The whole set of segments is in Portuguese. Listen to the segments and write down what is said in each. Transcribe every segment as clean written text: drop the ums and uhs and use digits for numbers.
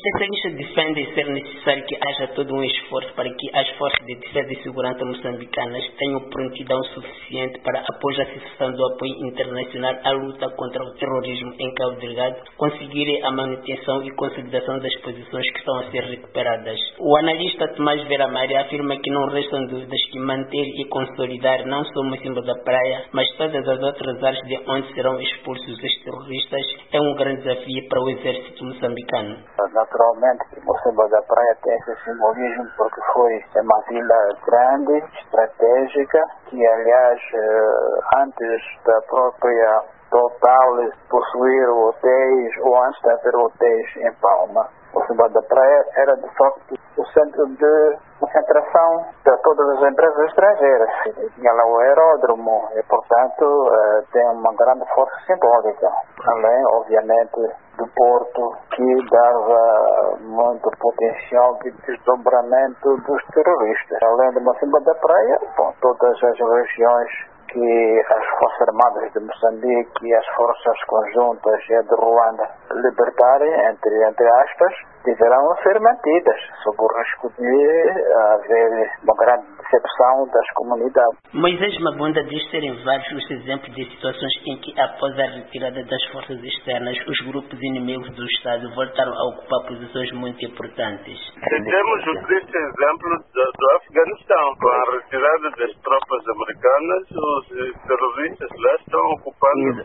Especialistas defendem ser necessário que haja todo um esforço para que as forças de defesa e segurança moçambicanas tenham prontidão suficiente para, após a cessação do apoio internacional à luta contra o terrorismo em Cabo Delgado, conseguirem a manutenção e consolidação das posições que estão a ser recuperadas. O analista Tomás Vera Maria afirma que não restam dúvidas que manter e consolidar não só Mocimboa da Praia, mas todas as outras áreas de onde serão expulsos os terroristas é um grande desafio para o exército moçambicano. Naturalmente, Mocimboa da Praia tem esse simbolismo porque foi uma vila grande, estratégica, que aliás, antes da própria Total possuir hotéis ou antes de haver hotéis em Palma, Mocimboa da Praia era de facto o centro de concentração de todas as empresas estrangeiras. Tinha lá o aeródromo e, portanto, tem uma grande força simbólica. Além, obviamente, do porto, que dava muito potencial de desdobramento dos terroristas. Além de Mocimboa da Praia, todas as regiões que as Forças Armadas de Moçambique e as Forças Conjuntas de Ruanda libertarem, entre aspas, deverão ser mantidas, sob o risco de haver uma grande decepção das comunidades. Moisés Mabunda diz serem vários os exemplos de situações em que, após a retirada das forças externas, os grupos inimigos do Estado voltaram a ocupar posições muito importantes. Temos o triste exemplo do Afeganistão. Com a retirada das tropas americanas, os terroristas lá estão ocupando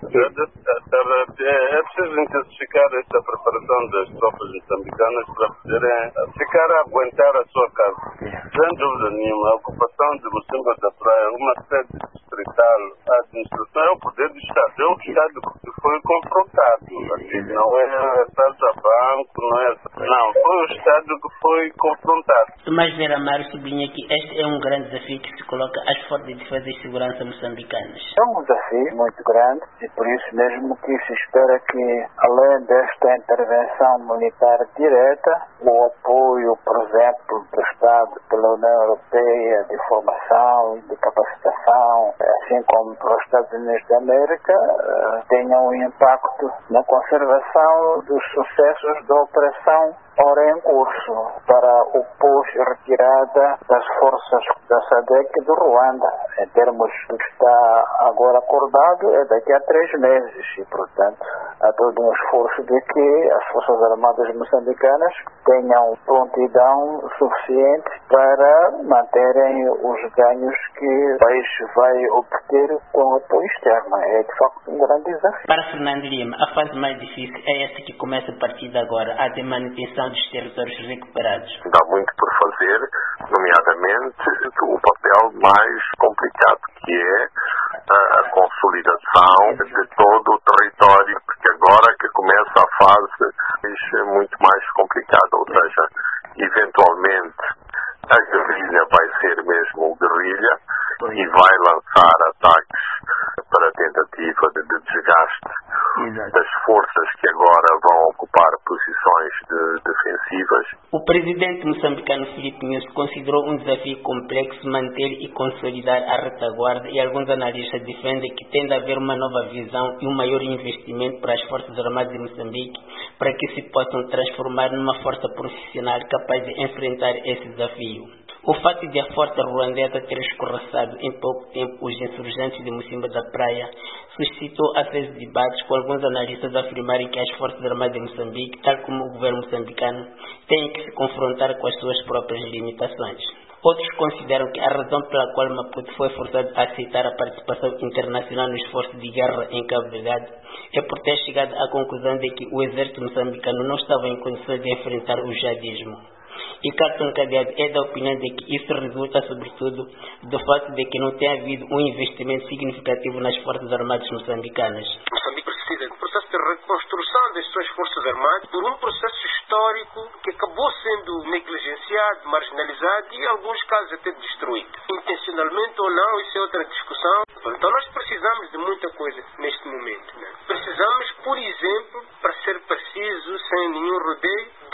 a terra. É preciso intensificar esta preparação das tropas moçambicanas para poderem ficar a aguentar a sua casa. Sem dúvida nenhuma, a ocupação de Mocimboa da Praia é uma sede distrital. A administração é o poder do Estado. É o Estado que foi confrontado. Não é assalto a banco, não, foi o Estado que foi confrontado. Tomás Vera Amaro sublinha que este é um grande desafio que se coloca às forças de defesa e segurança moçambicanas. É um desafio muito grande e por isso mesmo que se espera que, além desta intervenção militar direta, o apoio, por exemplo, prestado pela União Europeia de formação e de capacitação, assim como pelos Estados Unidos da América, tenha um impacto na conservação dos sucessos da Operação Ora em Curso para o pós-retirada das forças da SADC e do Ruanda. Em termos do que está agora acordado, é daqui a 3 meses e, portanto, há todo um esforço de que as Forças Armadas moçambicanas tenham prontidão suficiente para manterem os ganhos que o país vai obter com o apoio externo. É, de facto, um grande desafio. Para Fernando Lima, a fase mais difícil é esta que começa a partir de agora, a de manutenção dos territórios recuperados. Há muito por fazer, nomeadamente o papel mais complicado, que é a consolidação de todo o território, porque agora que começa a fase muito mais complicada, ou seja, eventualmente a guerrilha vai ser mesmo guerrilha e vai lançar ataques para a tentativa de desgaste das forças que agora vão ocupar posições defensivas. O presidente moçambicano Filipe Nyusi considerou um desafio complexo manter e consolidar a retaguarda e alguns analistas defendem que tem de haver uma nova visão e um maior investimento para as Forças Armadas de Moçambique para que se possam transformar numa força profissional capaz de enfrentar esse desafio. O fato de a força ruandesa ter escorraçado em pouco tempo os insurgentes de Mocimboa da Praia suscitou acesos debates, com alguns analistas afirmarem que as Forças Armadas de Moçambique, tal como o governo moçambicano, têm que se confrontar com as suas próprias limitações. Outros consideram que a razão pela qual Maputo foi forçado a aceitar a participação internacional no esforço de guerra em Cabo Delgado é por ter chegado à conclusão de que o exército moçambicano não estava em condições de enfrentar o jihadismo. E Carton Cadeado é da opinião de que isso resulta, sobretudo, do fato de que não tem havido um investimento significativo nas Forças Armadas moçambicanas. Moçambique precisa de um processo de reconstrução das suas Forças Armadas por um processo histórico que acabou sendo negligenciado, marginalizado e, em alguns casos, até destruído. Intencionalmente ou não, isso é outra discussão. Então, nós precisamos de muita coisa neste momento. Precisamos, por exemplo, para ser preciso, sem nenhum rodeio, de melhorar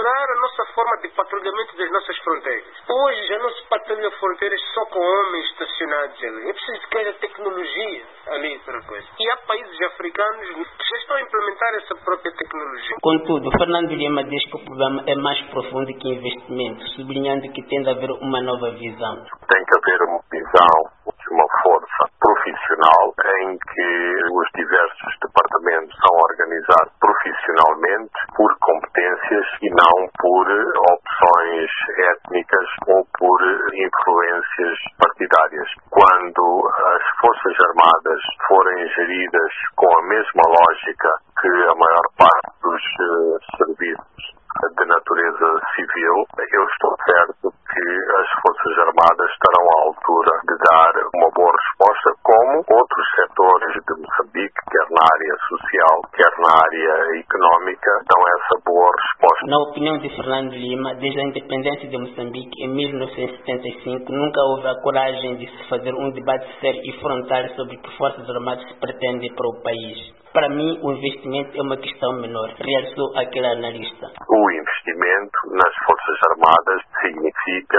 melhorar a nossa forma de patrulhamento das nossas fronteiras. Hoje já não se patrulha fronteiras só com homens estacionados ali. É preciso que haja tecnologia ali para coisa. E há países africanos que já estão a implementar essa própria tecnologia. Contudo, Fernando Lima diz que o problema é mais profundo que investimento, sublinhando que tem de haver uma nova visão. Tem que haver uma visão de uma força profissional em que os diversos departamentos são organizados profissionalmente por competências e não por opções étnicas ou por influências partidárias. Quando as Forças Armadas forem geridas com a mesma lógica que a maior parte dos serviços de natureza civil, eu estou certo que as Forças Armadas estarão à altura de dar uma boa resposta, como outros setores de Moçambique, quer na área social, quer na área económica, dão essa boa resposta. Na opinião de Fernando Lima, desde a independência de Moçambique em 1975, nunca houve a coragem de se fazer um debate sério e frontal sobre que Forças Armadas se pretendem para o país. Para mim, o investimento é uma questão menor, realçou aquele analista. O investimento nas Forças Armadas significa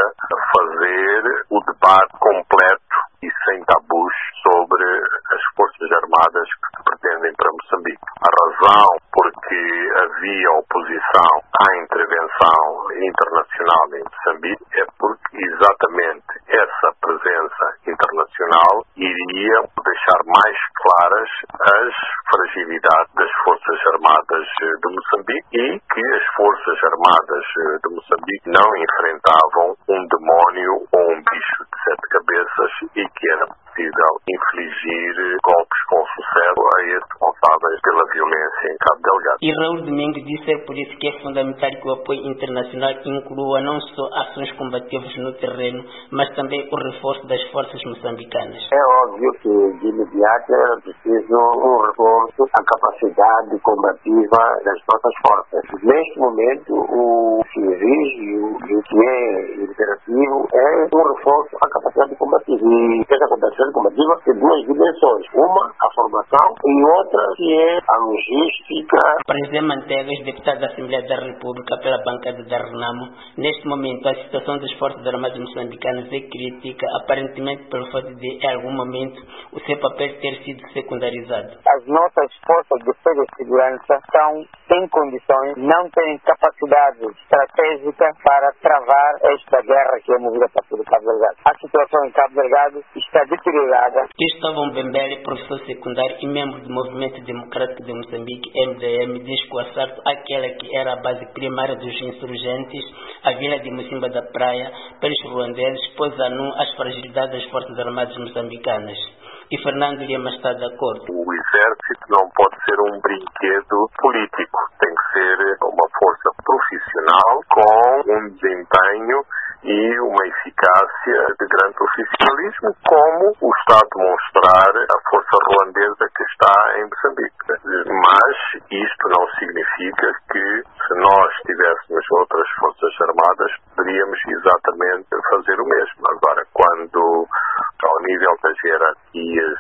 fazer o debate completo e sem tabus sobre as Forças Armadas que se pretendem para Moçambique. A razão porque havia oposição à intervenção internacional em Moçambique é porque exatamente essa presença internacional iria deixar mais claras as fragilidades das Forças Armadas de Moçambique e que as Forças Armadas de Moçambique não enfrentavam um demónio ou um bicho de 7 cabeças e que era possível infligir golpes com sucesso a esses responsáveis pela violência em Cabo Delgado. E Raul Domingues disse por isso que é fundamental que o apoio internacional inclua não só ações combativas no terreno, mas também o reforço das forças moçambicanas. É óbvio que de imediato era preciso um reforço à capacidade combativa das nossas forças. Neste momento, o que exige e o que é imperativo é um reforço à capacidade combativa. E essa capacidade combativa tem duas dimensões. Uma, a formação, e outra que é a logística. Para José Mantegas, deputado da Assembleia da República pela bancada da Renamo, neste momento a situação das Forças Armadas moçambicanas é crítica, aparentemente pelo fato de, em algum momento, o seu papel ter sido secundarizado. As nossas forças de defesa e segurança estão sem condições, não têm capacidade estratégica para travar esta guerra que é movida para todo Cabo Delgado. A situação em Cabo Delgado está deteriorada. Cristóvão Bembele, professor secundário e membro do Movimento Democrático de Moçambique, MDM, diz que o assalto àquela que era a base primária dos insurgentes, a vila de Mocimba da Praia, pelos ruandeses, pôs a nu as fragilidades das Forças Armadas moçambicanas. E Fernando Lima está de acordo. O exército não pode ser um brinquedo político, tem que ser uma força profissional com um desempenho e uma eficácia de grande profissionalismo, como o está a demonstrar a força ruandesa que está em Moçambique. Mas isto não significa que, se nós tivéssemos outras forças armadas, poderíamos exatamente fazer o mesmo. Agora, quando ao nível das hierarquias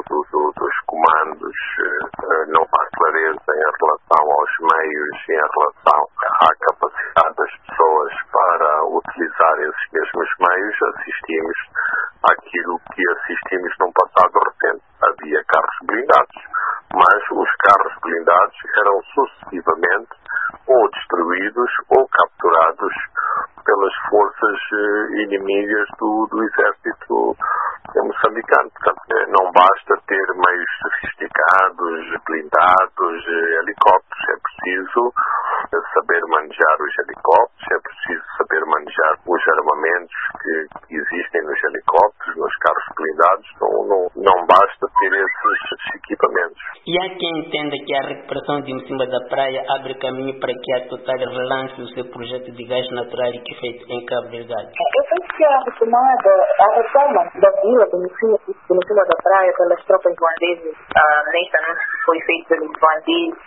dos comandos não há clareza em relação aos meios, em relação à capacidade das pessoas para utilizar esses mesmos meios, assistimos àquilo que assistimos num passado recente. Havia carros blindados, mas os carros blindados eram sucessivamente ou destruídos ou capturados pelas forças inimigas do exército moçambicano. Portanto, não basta ter meios sofisticados, blindados, helicópteros. É preciso saber manejar os helicópteros, é preciso saber manejar os armamentos que existem nos helicópteros, nos carros blindados. Não basta ter esses equipamentos. E há quem entenda que a recuperação de Mocimba da Praia abre caminho para que a Total relance o seu projeto de gás natural que é feito em Cabo Delgado. Eu penso que a reforma da vila de Mocimba da Praia pelas tropas ruandesas, neste anúncio que foi feito pelos ruandeses,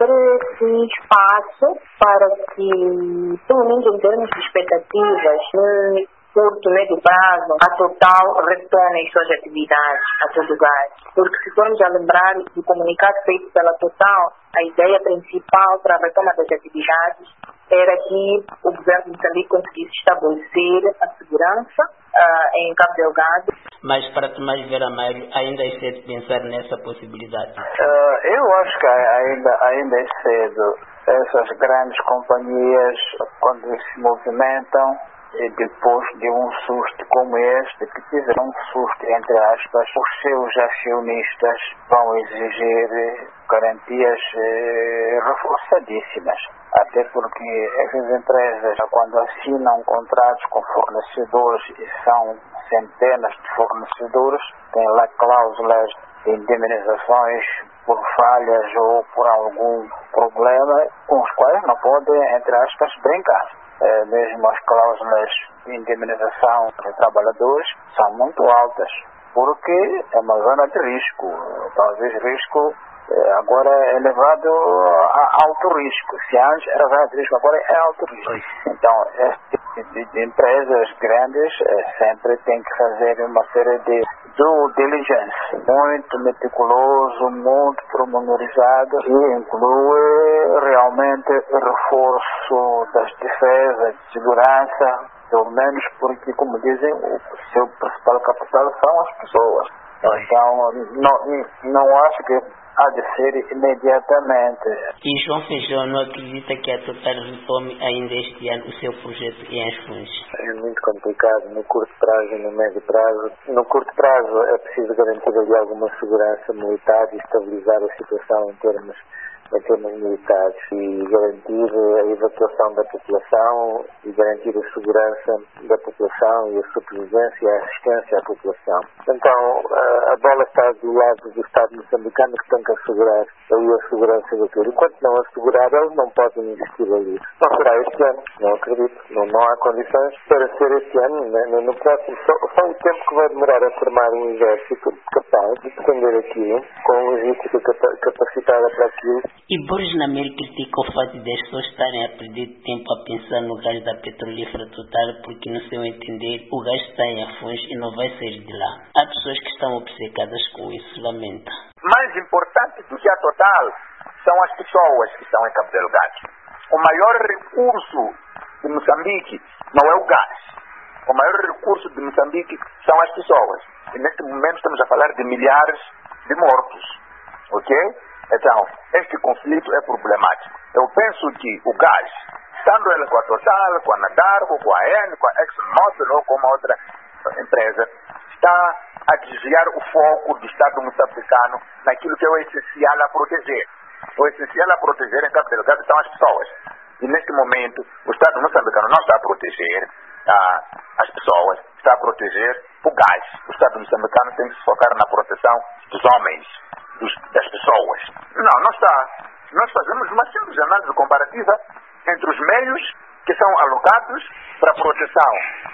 abre espaço para que, pelo menos em termos de expectativas, curto, médio prazo, a Total retome as suas atividades a todo gás. Porque se formos a lembrar do comunicado feito pela Total, a ideia principal para a retoma das atividades era que o governo de Moçambique conseguisse estabelecer a segurança em Cabo Delgado. Mas para Tomás Vera Mário, ainda é cedo pensar nessa possibilidade? Eu acho que ainda é cedo. Essas grandes companhias, quando se movimentam, e depois de um susto como este, que tiveram um susto, entre aspas, os seus acionistas vão exigir garantias reforçadíssimas. Até porque essas empresas, quando assinam contratos com fornecedores, e são centenas de fornecedores, têm lá cláusulas de indemnizações por falhas ou por algum problema, com os quais não podem, entre aspas, brincar. Mesmo as cláusulas de indemnização de trabalhadores são muito altas, porque é uma zona de risco. Talvez risco agora é elevado a alto risco. Se antes era zona de risco, agora é alto risco. Então, este tipo de empresas grandes sempre tem que fazer uma série de due diligence, muito meticuloso, muito pormenorizado, e inclui realmente reforço das defesas, de segurança, pelo menos porque, como dizem, o seu principal capital são as pessoas. Então, não acho que há de ser imediatamente. E João Feijó não acredita que a Total retome ainda este ano o seu projeto em Asfunge? É muito complicado no curto prazo e no médio prazo. No curto prazo é preciso garantir ali alguma segurança militar e estabilizar a situação em termos militares e garantir a evacuação da população e garantir a segurança da população e a sobrevivência e a assistência à população. Então, a bola está do lado do Estado moçambicano, que tem que assegurar aí a segurança daquilo. Enquanto não assegurar, eles não podem investir ali. Não será este ano, não acredito. Não há condições para ser este ano, né? No próximo, só o tempo que vai demorar a formar um exército capaz de defender aquilo, com logística capacitada para aquilo. E Borges Namir critica o fato de as pessoas estarem a perder tempo a pensar no gás da petrolífera Total, porque, no seu entender, o gás está em Afuns e não vai sair de lá. Há pessoas que estão obcecadas com isso, lamenta. Mais importante do que a Total são as pessoas que estão em Cabo Delgado. O maior recurso de Moçambique não é o gás. O maior recurso de Moçambique são as pessoas. E neste momento estamos a falar de milhares de mortos. Ok? Então, este conflito é problemático. Eu penso que o gás, estando ele com a Total, com a Nadarco, com a EN, com a ExxonMobil ou com uma outra empresa, está a desviar o foco do Estado moçambicano naquilo que é o essencial a proteger. O essencial a proteger em Cabo Delgado são as pessoas. E neste momento, o Estado moçambicano não está a proteger as pessoas, está a proteger o gás. O Estado moçambicano tem que se focar na proteção dos homens, das pessoas. Não está. Nós fazemos uma simples análise comparativa entre os meios que são alocados para a proteção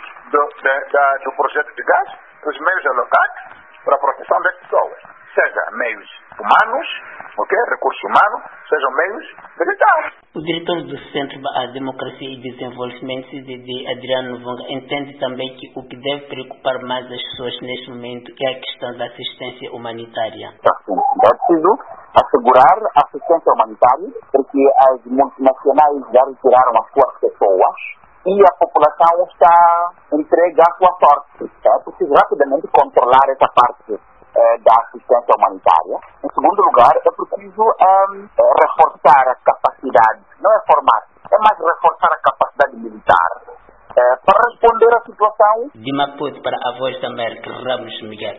do projeto de gás, os meios alocados para a proteção das pessoas. Seja meios humanos, recursos humanos, sejam meios militares. O diretor do Centro à Democracia e Desenvolvimento, CDD, Adriano Novonga, entende também que o que deve preocupar mais as pessoas neste momento é a questão da assistência humanitária. É preciso assegurar a assistência humanitária, porque as multinacionais já retiraram as suas pessoas e a população está entregue à sua sorte. É preciso rapidamente controlar essa parte da assistência humanitária. Em segundo lugar, é preciso reforçar a capacidade, não é formar, é mais reforçar a capacidade militar para responder à situação. De Maputo para a Voz da América, Ramos Miguel.